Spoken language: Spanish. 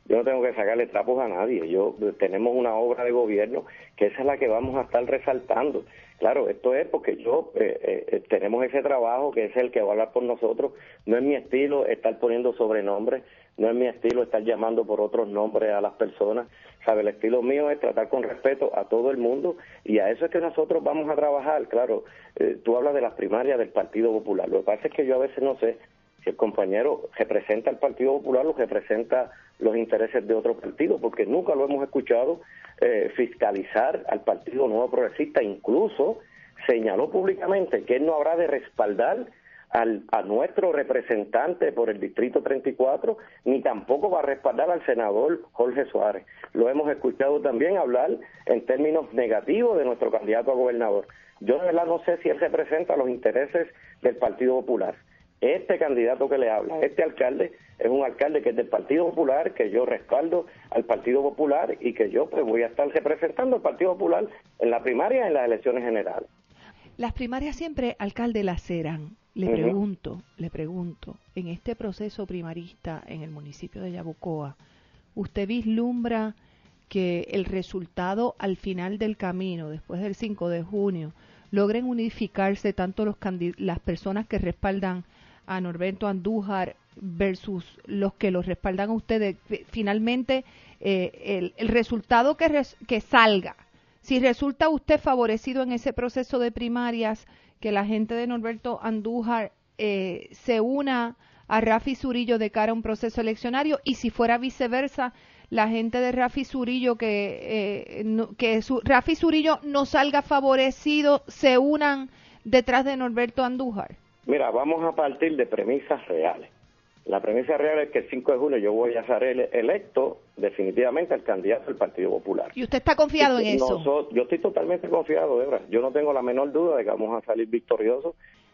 yo no tengo que sacarle trapos a nadie. Tenemos una obra de gobierno que esa es la que vamos a estar resaltando. Claro, esto es porque tenemos ese trabajo que es el que va a hablar por nosotros. No es mi estilo estar poniendo sobrenombres, no es mi estilo estar llamando por otros nombres a las personas. ¿Sabe? El estilo mío es tratar con respeto a todo el mundo y a eso es que nosotros vamos a trabajar. Claro, tú hablas de las primarias del Partido Popular. Lo que pasa es que yo a veces no sé si el compañero representa al Partido Popular o representa los intereses de otro partido, porque nunca lo hemos escuchado fiscalizar al Partido Nuevo Progresista. Incluso señaló públicamente que él no habrá de respaldar a nuestro representante por el Distrito 34, ni tampoco va a respaldar al senador Jorge Suárez. Lo hemos escuchado también hablar en términos negativos de nuestro candidato a gobernador. Yo de verdad no sé si él representa los intereses del Partido Popular. Este candidato que le habla, este alcalde, es un alcalde que es del Partido Popular, que yo respaldo al Partido Popular y que yo pues voy a estar representando al Partido Popular en la primaria y en las elecciones generales. Las primarias siempre, alcalde, las serán. Le pregunto, en este proceso primarista en el municipio de Yabucoa, ¿usted vislumbra que el resultado al final del camino, después del 5 de junio, logren unificarse tanto las personas que respaldan a Norberto Andújar versus los que los respaldan a ustedes? Finalmente, el resultado que salga, si resulta usted favorecido en ese proceso de primarias, que la gente de Norberto Andújar se una a Rafi Zurillo de cara a un proceso eleccionario, y si fuera viceversa, la gente de Rafi Zurillo Rafi Zurillo no salga favorecido, se unan detrás de Norberto Andújar. Mira, vamos a partir de premisas reales. La premisa real es que el 5 de junio yo voy a ser electo definitivamente al candidato del Partido Popular. ¿Y usted está confiado en eso? Yo estoy totalmente confiado, Debra. Yo no tengo la menor duda de que vamos a salir victoriosos